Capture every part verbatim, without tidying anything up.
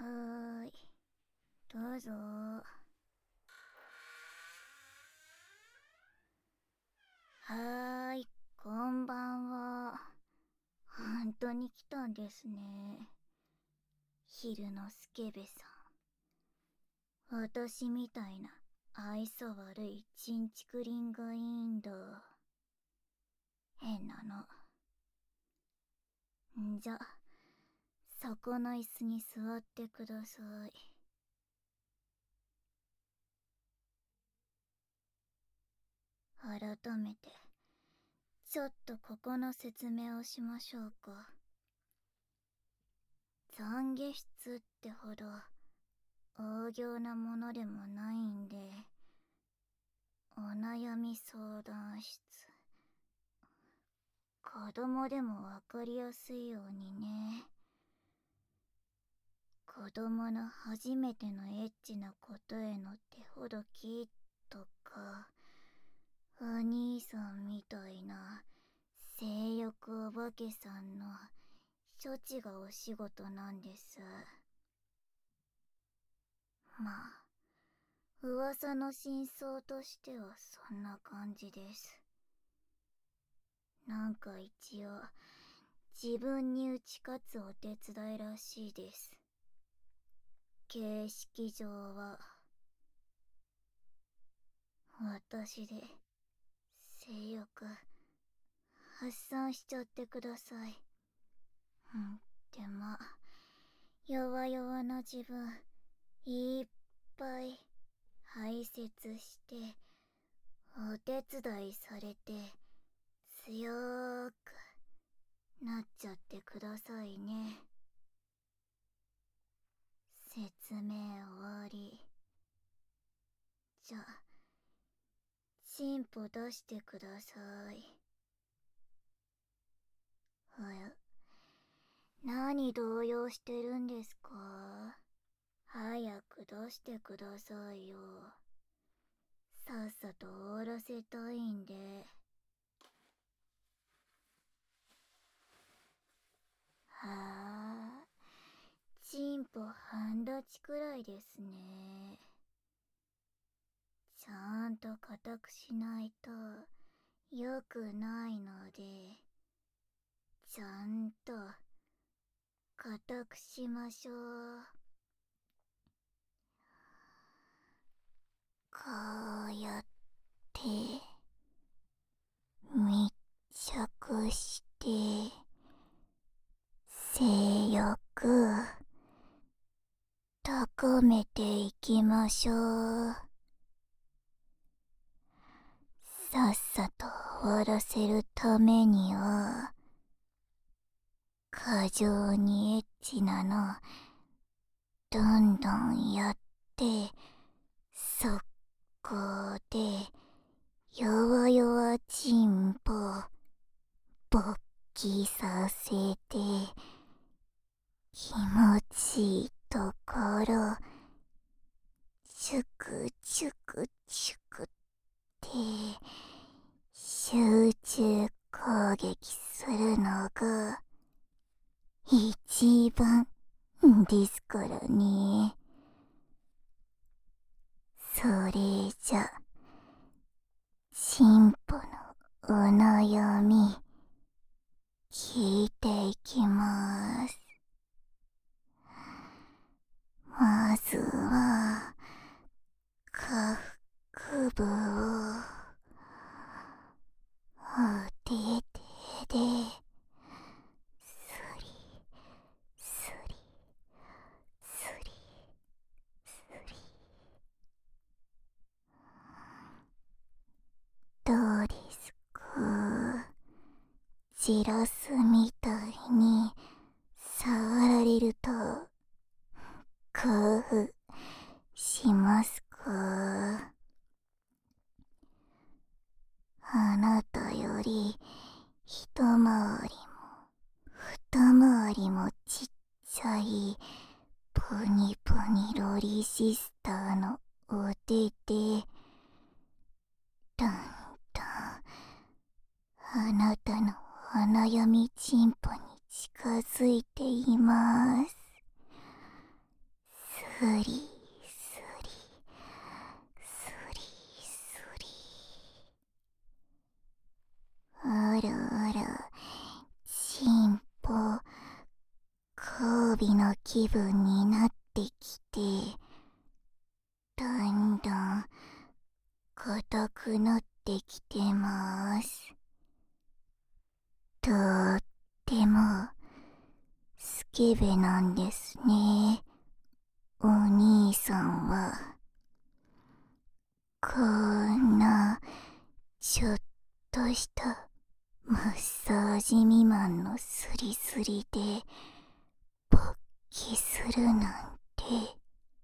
ーい、どうぞ。はーい、こんばんは。本当に来たんですね。昼のスケベさん。私みたいな愛想悪いチンチクリンがいいんだ。変なの。んじゃ、そこの椅子に座ってください。改めて、ちょっとここの説明をしましょうか。懺悔室ってほど大行なものでもないんで、お悩み相談室。子供でもわかりやすいようにね。子供の初めてのエッチなことへの手ほどきとか、お兄さんみたいな性欲お化けさんの処置がお仕事なんです。まあ、噂の真相としてはそんな感じです。なんか一応、自分に打ち勝つお手伝いらしいです。形式上は、私で、性欲、発散しちゃってください。うん、でまあ、弱々な自分、いっぱい排泄して、お手伝いされて、強ーくなっちゃってくださいね。説明終わり。じゃあ、進歩出してください。おや、何動揺してるんですか？早く出してくださいよ。さっさと終わらせたいんで。はあ、進歩半立ちくらいですね。ちゃんと固くしないと良くないので、ちゃんと固くしましょう。こうやって密着して性欲高めていきましょう。さっさと終わらせるためには、過剰にエッチなのどんどんやって、速攻で弱々チンポ勃起させて、気持ちいいところチュクチュクチュクって集中攻撃するのが一番ですからね。それじゃ、進歩のお悩み聞いていきます。まずは下腹部をお手手でスリスリスリスリ。どうですか？ジラスみたいに触られると興奮しますか？あなたより一回りも二回りもちっちゃいポニポニロリシスターのお手でだんだんあなたのお悩みチンポに近づいています。 りすりすりすり。あらあら、進歩交尾の気分になってきて、だんだん硬くなってきてます。とってもスケベなんですね、お兄さんは。こんなちょっとしたマッサージ未満のスリスリで勃起するなんて。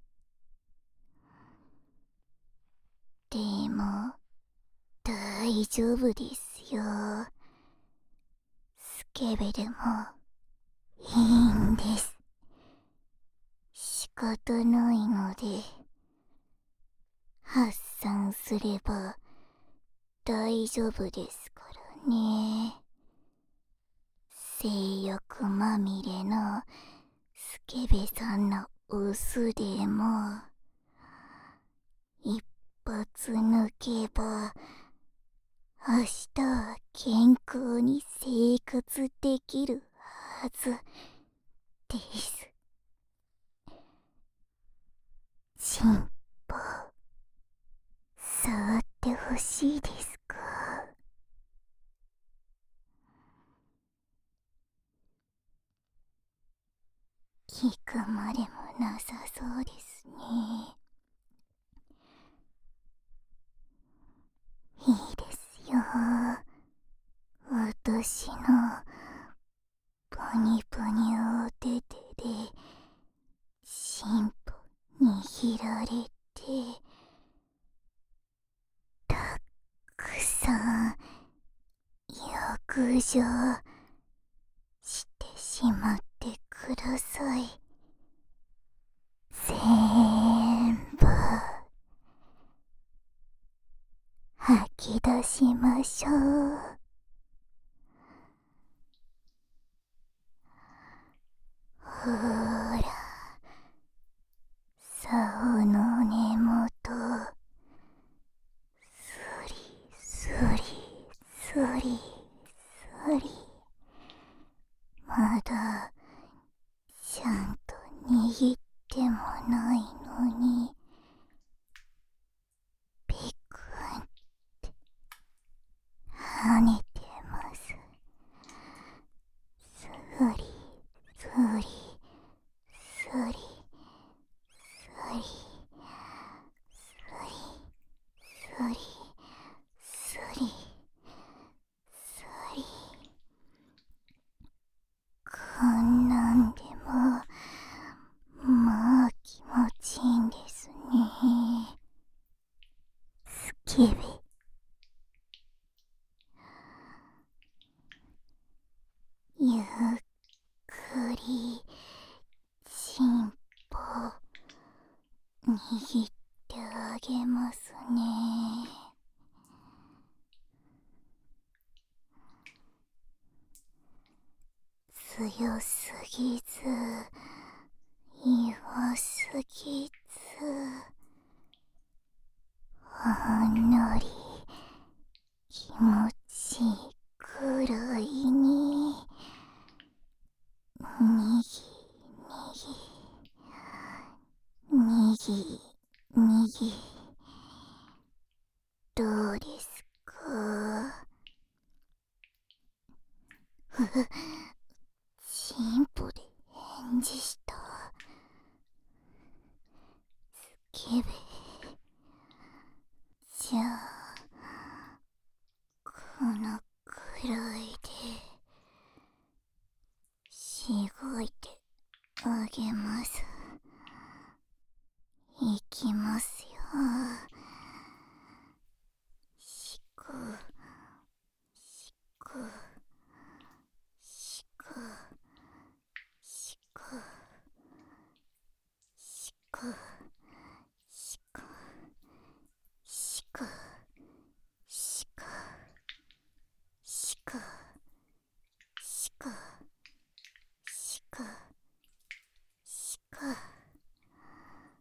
でも大丈夫ですよ。スケベでもいいんです。仕方ないので発散すれば大丈夫ですからね。性欲まみれのスケベさんのオスでも一発抜けば明日は健康に生活できるはずです。チンポ触ってほしいですか？聞くまでもなさそうですね。いいですよ。私のポニポニお手手で進歩握られてたくさん浴場してしまってください。全部吐き出しましょう。ほーら、竿の根元スリスリスリスリ。まだちゃんと握ってもないのにピクンって跳ねてます。スリスリスリスリスリスリスリ。こんなんでもまあ気持ちいいんですね。スケベ。ゆっくりチンポ握ってあげますね。強すぎず弱すぎず、ほんのり気持ちいいくらいににぎにぎにぎにぎ。どうですか？ふふ、チンポで返事した。スケベ。じゃあこのくらいでしごいてあげます。いきますよ。しこしこしこしこしこしこしこしこしこしこしこしこ。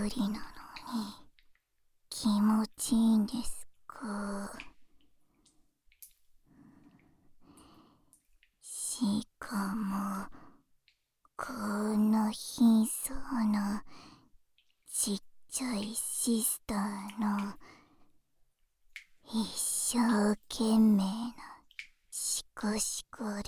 りなのに気持ちいいんですか？しかもこんな貧相なちっちゃいシスターの一生懸命なシコシコで、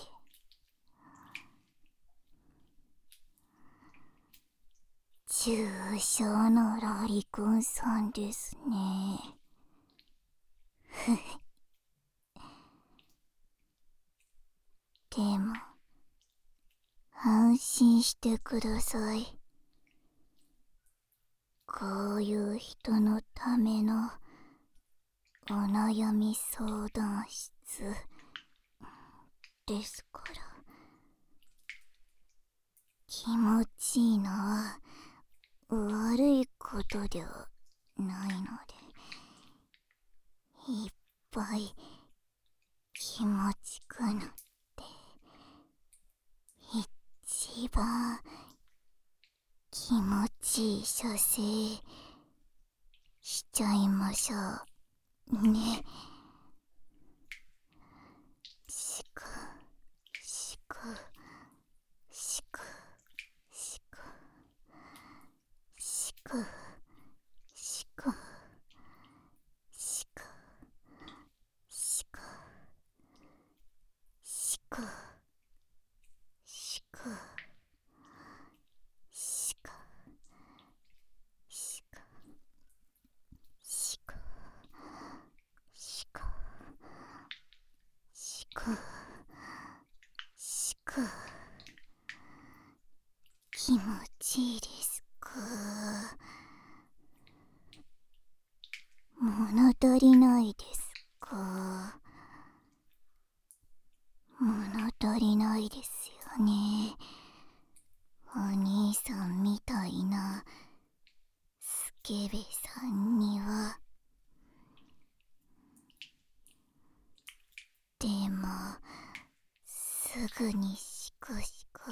重症のラリコンさんですね。でも安心してください。こういう人のためのお悩み相談室ですから。気持ちいいのは悪いことではないので、いっぱい気持ちくなって一番気持ちいい射精しちゃいましょうね。しくしくしくしくしくしくしくしくしくしくしくしくしくしくしくしく気持ちいいですか？物足りないですか？物足りないですよね。お兄さんみたいなスケベさんには。でもすぐにシクシク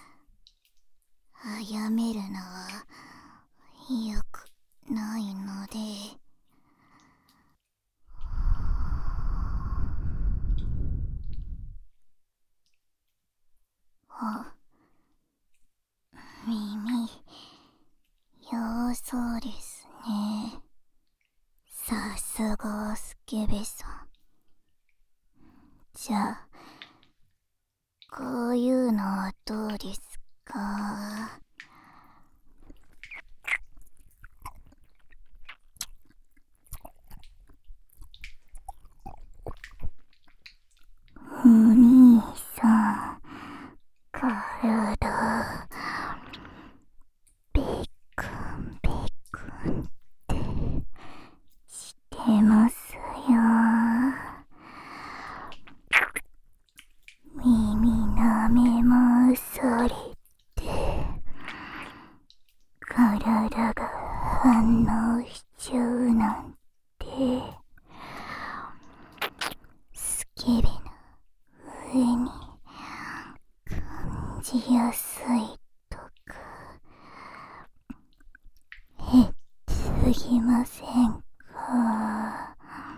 あやめるのはよくないので。あ、耳弱そうですね。さすがスケベさん。じゃあこういうのはどうですか？お兄さん、体ビクンビクンってしてますよ。耳舐め回されて体が反応しちゃうなんて、スケベな上に感じやすいとかへっすぎませんか？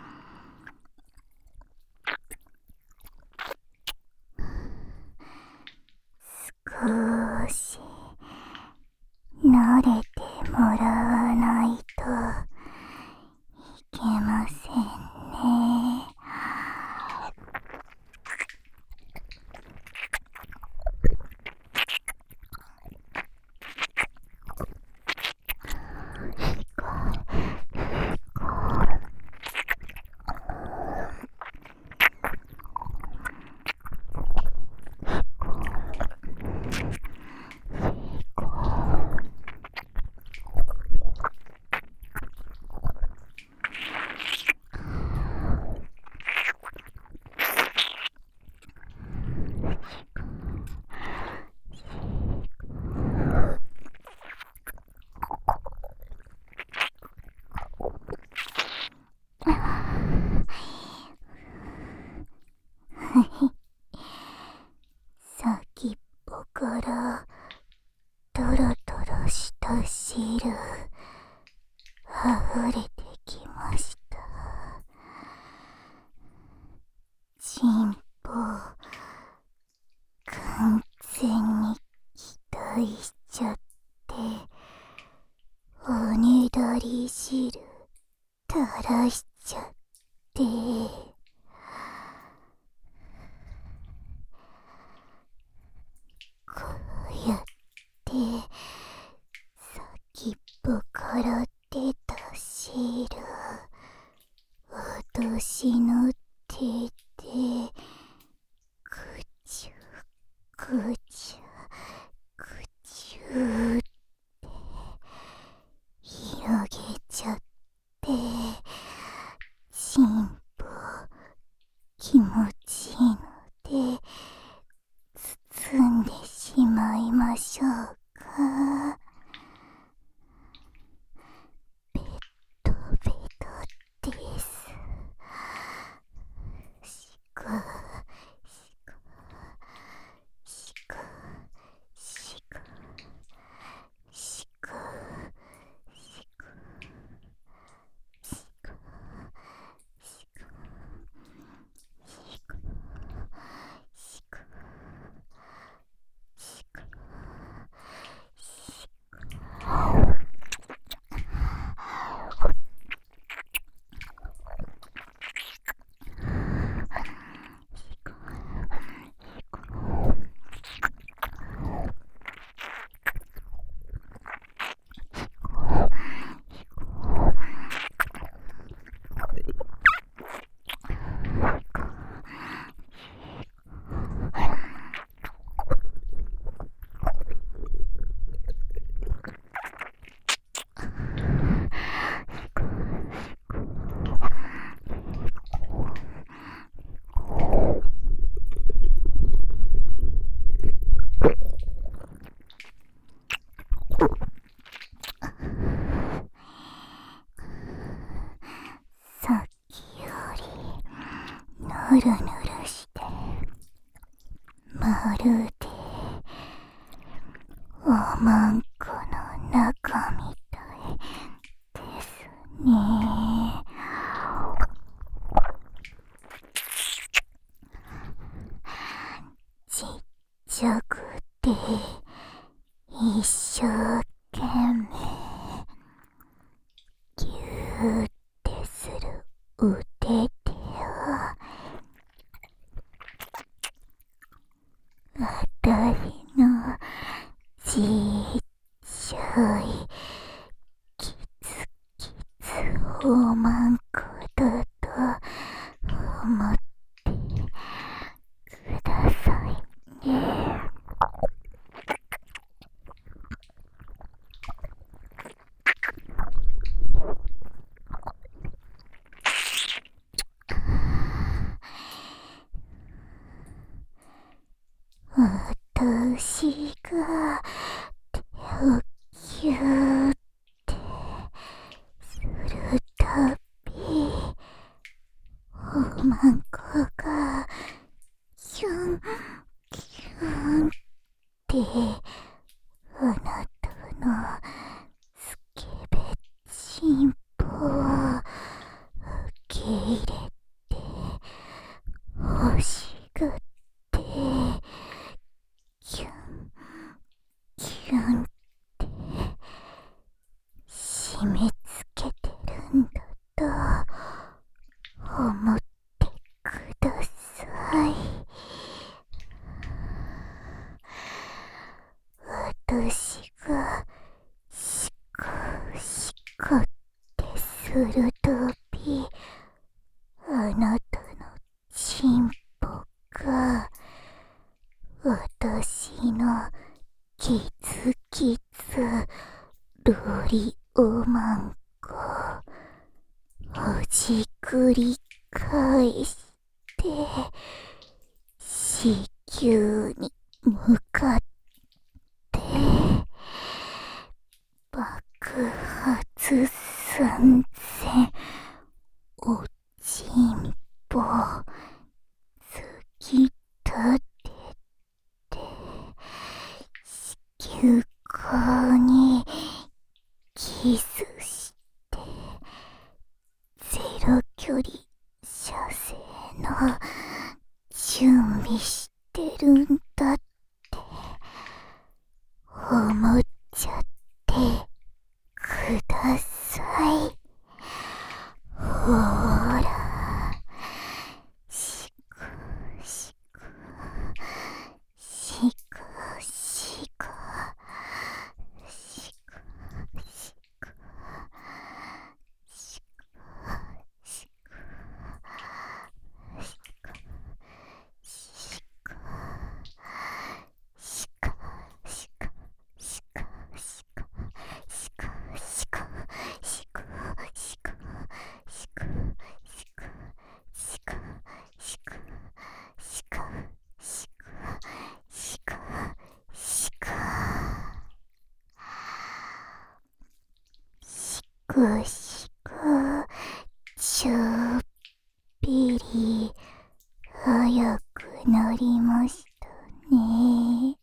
少し慣れてもらわないといけませんね。 らしちゃって、こうやって先っぽから出た汁、私の手でぐちゅぐちゅぐちゅって広げちゃって、ちんぽ気持ちいいので包んでしまいましょうか。ベトベトです。しこしこしこしこしこしこしこしこしこしこしこしこさっきよりぬるぬるしてまるでおまんこの中みたいですね。ちっちゃくて一生懸命ぎゅーってする腕では私のちっちゃいキツキツおまんこだと思ってくださいね。私が手をぎゅーってするたび、おまんこがキュンキュンってあなたのスケベチンポを受け入れて欲しがってキュンキュンって締め付けてるんだと思ってください。私がシコシコってするたび、あなたのチンポが私のキツキツロリおまんこほじくり返して子宮に向かって爆発寸前、おちんぽ突き立てて子宮口にキスしてゼロ距離射精の準備してるんだって思っちゃってください。 くしくちょっぴり早くなりましたね。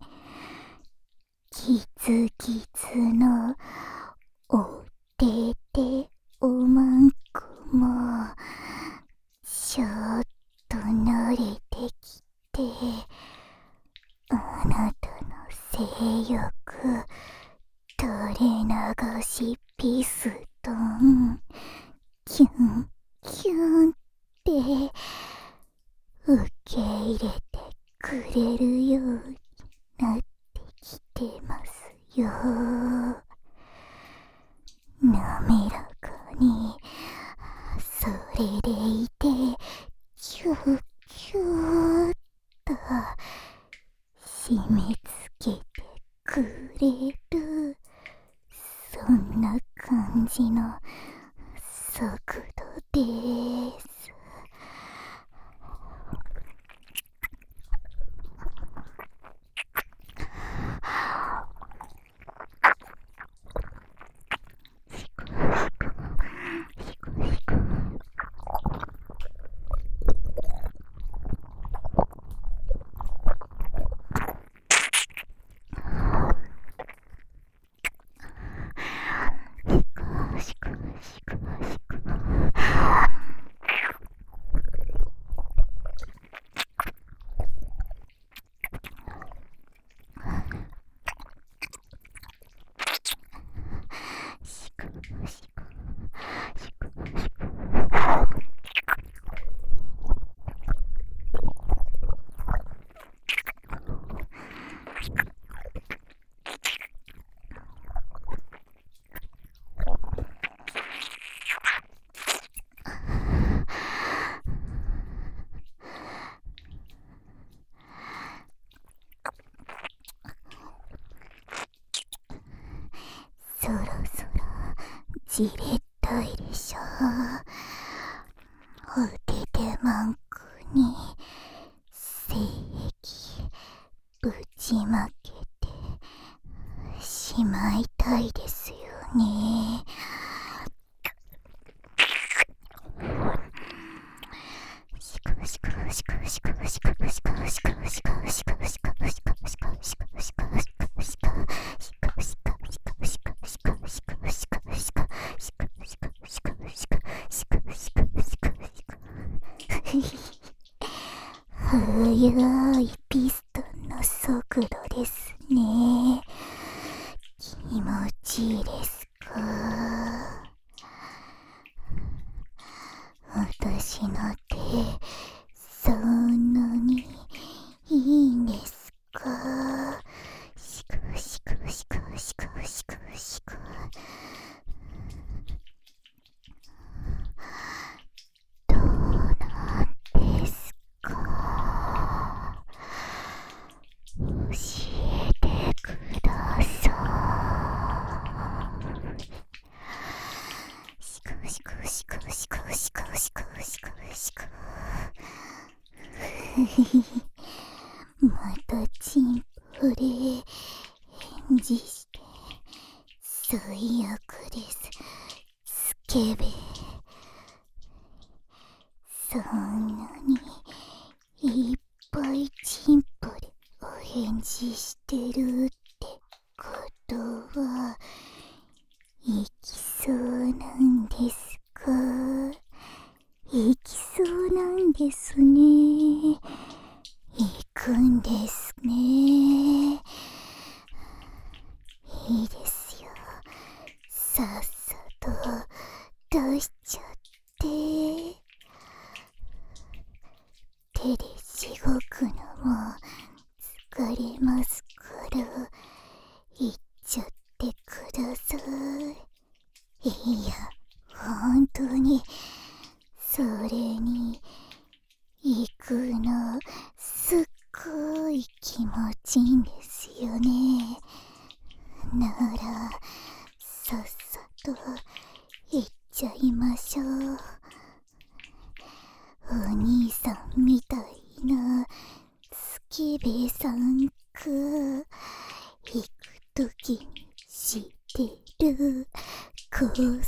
キツキツのおてておまんこもちょっと慣れてきて、あなたの性欲垂れ流しピストンキュンキュンって受け入れてくれるようになってきてますよ。滑らかにそれでいてキュッキュッと締め付けてくれる、そんな感じの速度です。そろそろじれったいでしょ。おててまんこに精液ぶちまけてしまいたいですよね。シコシコシコシコシコシコシコシコシコシコシコシコシコシコシコシコシコ速いピストンの速度ですね。気持ちいいですか？私の手そんなにいいんですか？シコシコシコシコシコシコ。どうなんですか？教えてください。シコシコシコシコシコシコシコシコ。またチンポで返事して最悪です。スケベ。そんなにいっぱいチンポでお返事してるってことは、行きそうなんですか？行きそうなんですね。行くんですね。いいですよ。さっさと出しちゃって。手でしごくのも疲れますから、行っちゃってください。いや、ほんとに、それに、行くの、すっごい気持ちいいんですよね。なら、さっさと、行っちゃいましょう。お兄さんみたいなスケベさんか、行くときにしてる交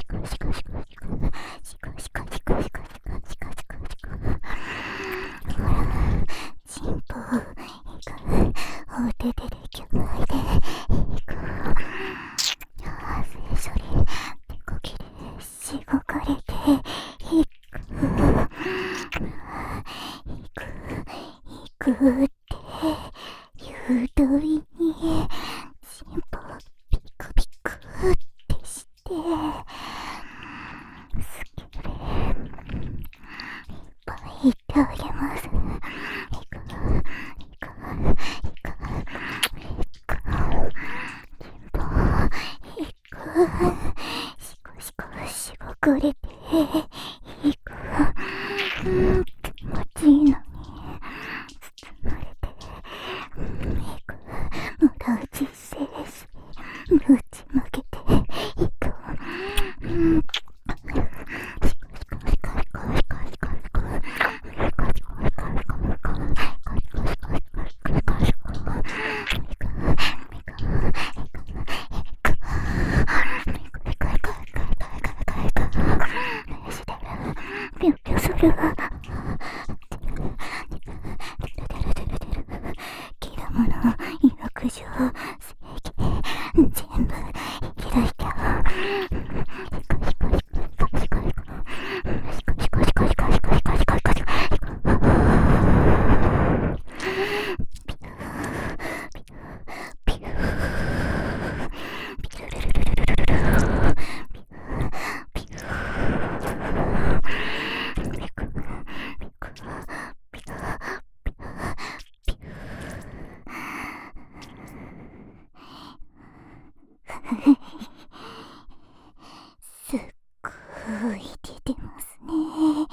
すっごい出てますね。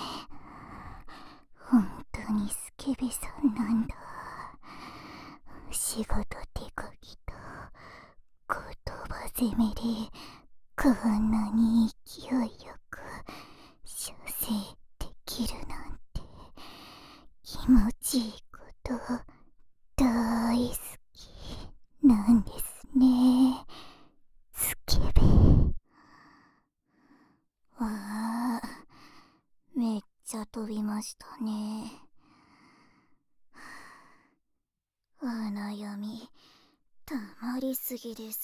本当にスケベさんなんだ。仕事手書きと言葉攻めでこんなに勢いよく射精できるなんて気持ちいいこと大好きなんですね。スケベ。わあ、めっちゃ飛びましたね。お悩みたまりすぎです。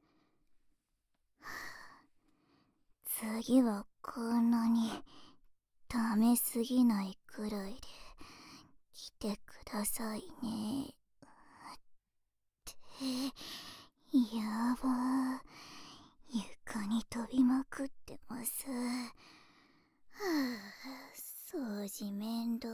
次はこんなにダメすぎないくらいで来てくださいね。ってやばー、床に飛びまくってます。はあ、掃除面倒。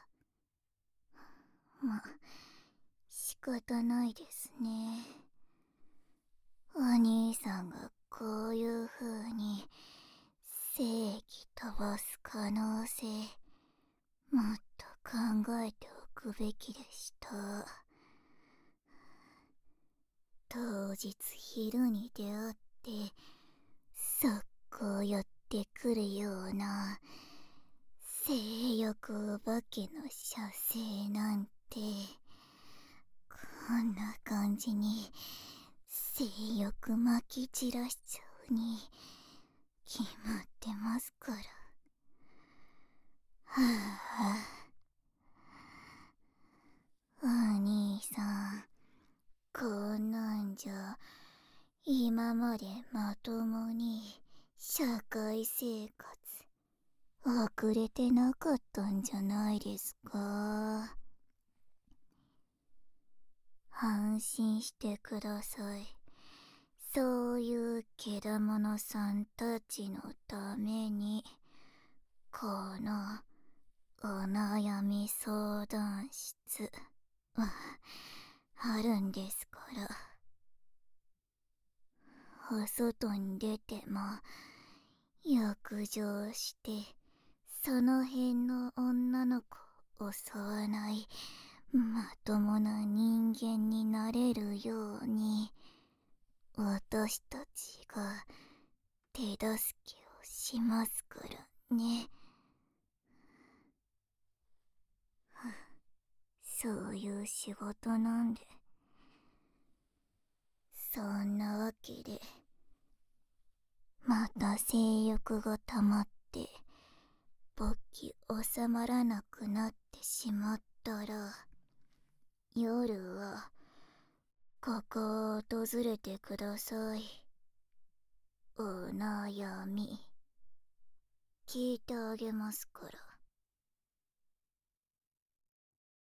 ま、仕方ないですね。お兄さんがこういう風に正義飛ばす可能性もっと考えておくべきでした。当日昼に出会って速攻寄ってくるような性欲お化けの射精なんてこんな感じに性欲まき散らしちゃうに決まってますから。はあ、お兄さん、こんなんじゃ今までまともに社会生活遅れてなかったんじゃないですか。安心してください。そういうけだものさんたちのためにこのお悩み相談室はあるんですから。お外に出ても浴場してその辺の女の子を襲わないまともな人間になれるように私たちが手助けをしますからね。そういう仕事なんで。そんなわけで、また性欲が溜まって、勃起収まらなくなってしまったら、夜は、ここを訪れてください。お悩み、聞いてあげますから。